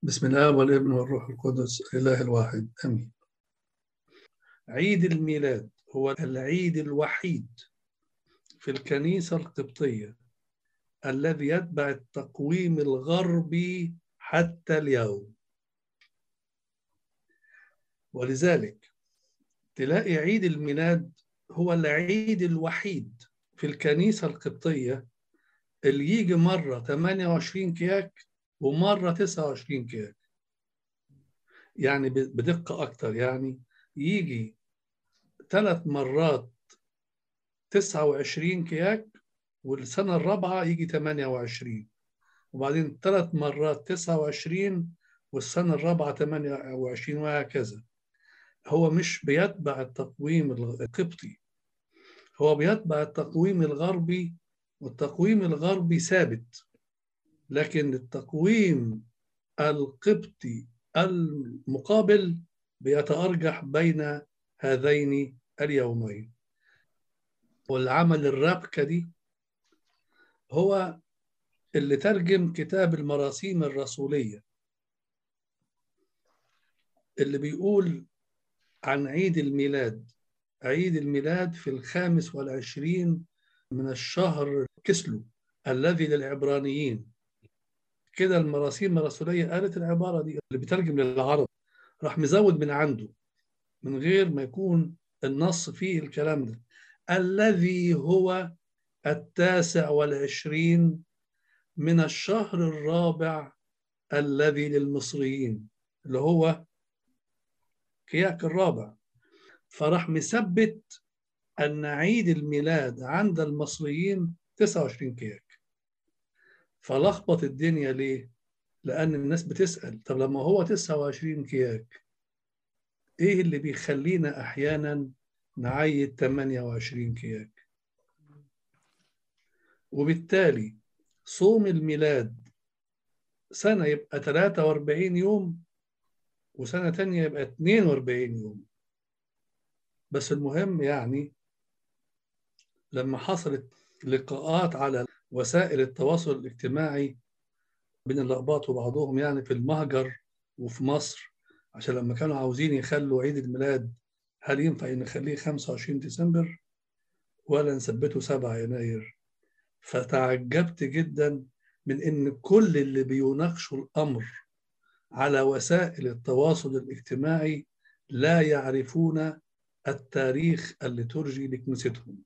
بسم الله والابن والروح القدس الإله الواحد آمين. عيد الميلاد هو العيد الوحيد في الكنيسة القبطية الذي يتبع التقويم الغربي حتى اليوم، ولذلك تلاقي عيد الميلاد هو العيد الوحيد في الكنيسة القبطية اللي يجي مرة 28 كياك ومرة 29 كياك، يعني بدقة أكتر، يعني يجي 3 مرات 29 كياك والسنة الرابعة يجي 28، وبعدين 3 مرات 29 والسنة الرابعة 28، وهكذا. هو مش بيتبع التقويم القبطي، هو بيتبع التقويم الغربي، والتقويم الغربي ثابت، لكن التقويم القبطي المقابل بيتأرجح بين هذين اليومين. والعمل الرابكة دي هو اللي ترجم كتاب المراسيم الرسولية اللي بيقول عن عيد الميلاد: عيد الميلاد في 25 من الشهر كسلو الذي للعبرانيين. كده المراسيم الرسولية قالت العبارة دي، اللي بيترجم للعرب راح مزود من عنده من غير ما يكون النص فيه الكلام ده: الذي هو 29 من الشهر الرابع الذي للمصريين، اللي هو كياك الرابع. فراح مثبت أن عيد الميلاد عند المصريين 29 كياك. فلخبط الدنيا ليه؟ لأن الناس بتسأل: طب لما هو 29 كياك إيه اللي بيخلينا أحيانا نعيد 28 كياك؟ وبالتالي صوم الميلاد سنة يبقى 43 يوم وسنة تانية يبقى 42 يوم. بس المهم يعني لما حصلت لقاءات على وسائل التواصل الاجتماعي بين الأقباط وبعضهم، يعني في المهجر وفي مصر، عشان لما كانوا عاوزين يخلوا عيد الميلاد هل ينفع نخليه 25 ديسمبر ولا نثبته 7 يناير، فتعجبت جدا من إن كل اللي بيناقشوا الأمر على وسائل التواصل الاجتماعي لا يعرفون التاريخ الليتورجي لكنيستهم.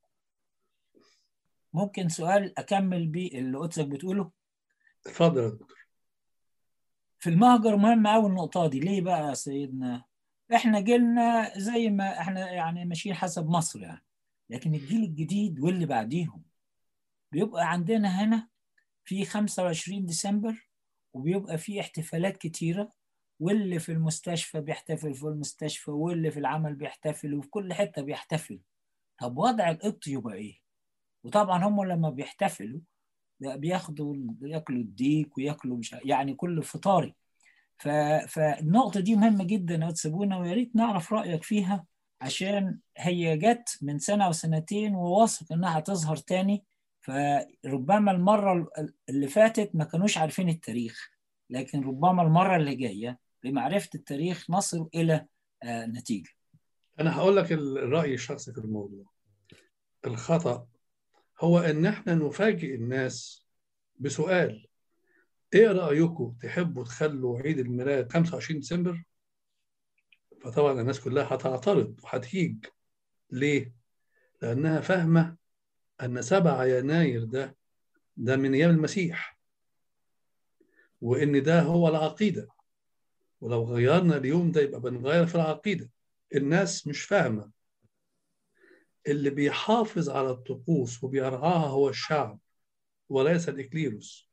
ممكن سؤال أكمل بيه اللي قدسك بتقوله؟ اتفضل يا دكتور. في المهجر مهم أوي النقطة دي. ليه بقى يا سيدنا؟ إحنا جيلنا زي ما إحنا يعني ماشيين حسب مصر يعني، لكن الجيل الجديد واللي بعديهم بيبقى عندنا هنا في 25 ديسمبر وبيبقى في احتفالات كتيرة، واللي في المستشفى بيحتفل في المستشفى، واللي في العمل بيحتفل، وفي كل حتة بيحتفل. طب وضع القبط يبقى إيه؟ وطبعا هم لما بيحتفلوا ياكلوا الديك وياكلوا مش يعني كل فطاري. فالنقطة دي مهمة جدا يا تسيبونا، ويا ريت نعرف رأيك فيها، عشان هي جت من سنة وسنتين وواثق إنها هتظهر تاني. فربما المرة اللي فاتت ما كانوش عارفين التاريخ، لكن ربما المرة اللي جاية بمعرفة التاريخ نصل إلى نتيجة. أنا هقول لك الرأي الشخصي في الموضوع. الخطأ هو إن إحنا نفاجئ الناس بسؤال: إيه رأيكم تحبوا تخلوا عيد الميلاد 25 ديسمبر؟ فطبعا الناس كلها هتعترض وهتهيج. ليه؟ لأنها فاهمة أن 7 يناير ده من أيام المسيح، وإن ده هو العقيدة، ولو غيرنا اليوم ده يبقى بنغير في العقيدة. الناس مش فاهمة. اللي بيحافظ على الطقوس وبيرعاها هو الشعب وليس الإكليروس.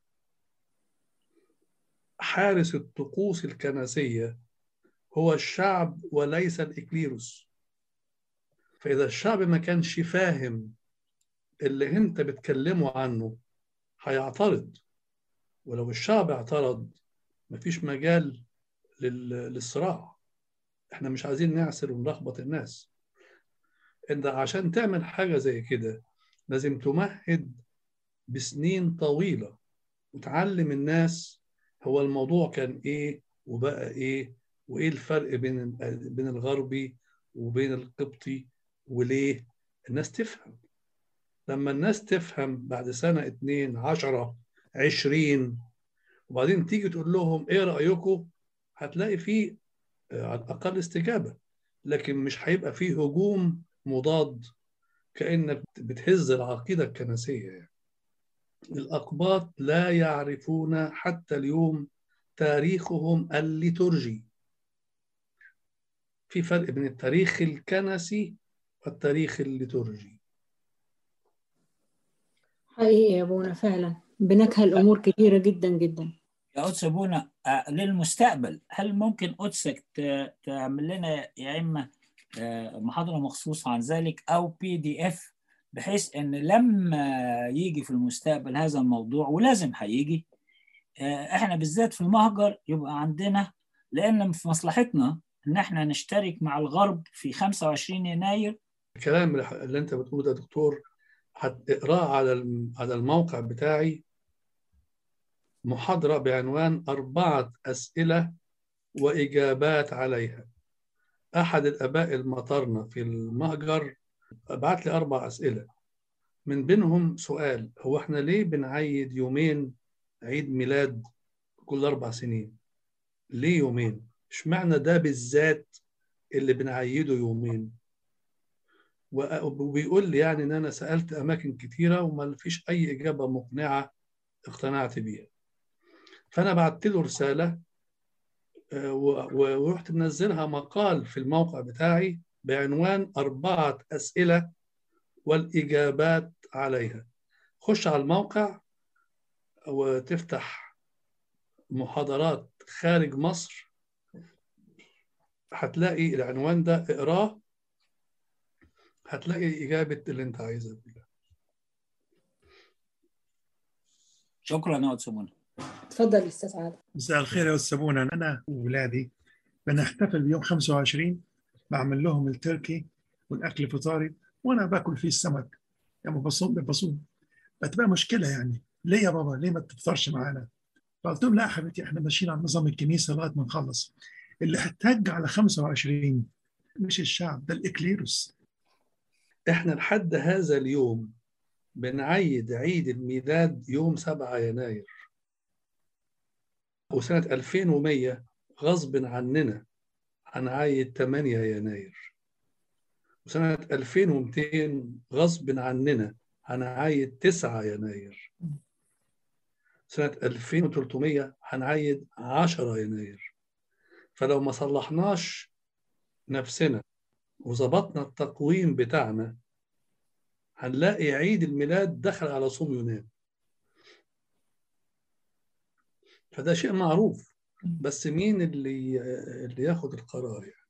حارس الطقوس الكنسية هو الشعب وليس الإكليروس. فإذا الشعب ما كانش فاهم اللي انت بتكلمه عنه هيعترض، ولو الشعب اعترض مفيش مجال للصراع. احنا مش عايزين نعسر ونلخبط الناس. انت عشان تعمل حاجة زي كده لازم تمهد بسنين طويلة وتعلم الناس هو الموضوع كان إيه وبقى إيه، وإيه الفرق بين الغربي وبين القبطي، وليه الناس تفهم. لما الناس تفهم بعد سنة 2 10 20 وبعدين تيجي تقول لهم إيه رأيكم، هتلاقي فيه على الأقل استجابة، لكن مش هيبقى فيه هجوم مضاد كأنك بتهز العقيدة الكنسية يعني. الأقباط لا يعرفون حتى اليوم تاريخهم الليتورجي. في فرق بين التاريخ الكنسي والتاريخ الليتورجي. حقيقي يا ابونا، فعلا بنكهل امور كتيره جدا جدا. يا قدس أبونا، للمستقبل هل ممكن قدسك تعمل لنا يا إما محاضرة مخصوصة عن ذلك أو PDF، بحيث إن لما يجي في المستقبل هذا الموضوع، ولازم هيجي، إحنا بالذات في المهجر يبقى عندنا، لأن في مصلحتنا إن إحنا نشترك مع الغرب في 25 يناير. الكلام اللي أنت بتقوله ده دكتور هتقراه على الموقع بتاعي، محاضرة بعنوان 4 أسئلة وإجابات عليها. أحد الآباء المطرنة في المهجر بعت لي 4 أسئلة، من بينهم سؤال: هو إحنا ليه بنعيد يومين عيد ميلاد كل 4 سنين؟ ليه يومين؟ اشمعنى ده بالذات اللي بنعيده يومين؟ وبيقول لي يعني إن أنا سألت أماكن كتيرة وما فيش أي إجابة مقنعة اقتنعت بيها. فأنا بعت له رسالة ورحت منزلها مقال في الموقع بتاعي بعنوان 4 أسئلة والإجابات عليها. خش على الموقع وتفتح محاضرات خارج مصر، هتلاقي العنوان ده، اقراه هتلاقي إجابة اللي أنت عايزها كلها. شكرا يا قدس أبونا. اتفضل يا استاذ عادل. مساء الخير يا استاذ أبونا. انا واولادي بنحتفل بيوم 25، بعمل لهم التركي والاكل فطاري وانا باكل فيه السمك. يعني بصوم بتبقى مشكله، يعني ليه يا بابا ليه ما تفطرش معانا؟ فقلت لهم لا يا حبيبتي، احنا ماشيين على نظام الكنيسه لغايه ما نخلص. اللي احتج على 25 مش الشعب، ده الاكليروس. احنا لحد هذا اليوم بنعيد عيد الميلاد يوم 7 يناير، وسنة 2100 غصب عننا هنعيد 8 يناير، وسنة 2200 غصب عننا هنعيد 9 يناير، سنة 2300 هنعيد 10 يناير. فلو ما صلحناش نفسنا وظبطنا التقويم بتاعنا هنلاقي عيد الميلاد دخل على صوم يونان. فده شيء معروف، بس مين اللي ياخد القرار يعني؟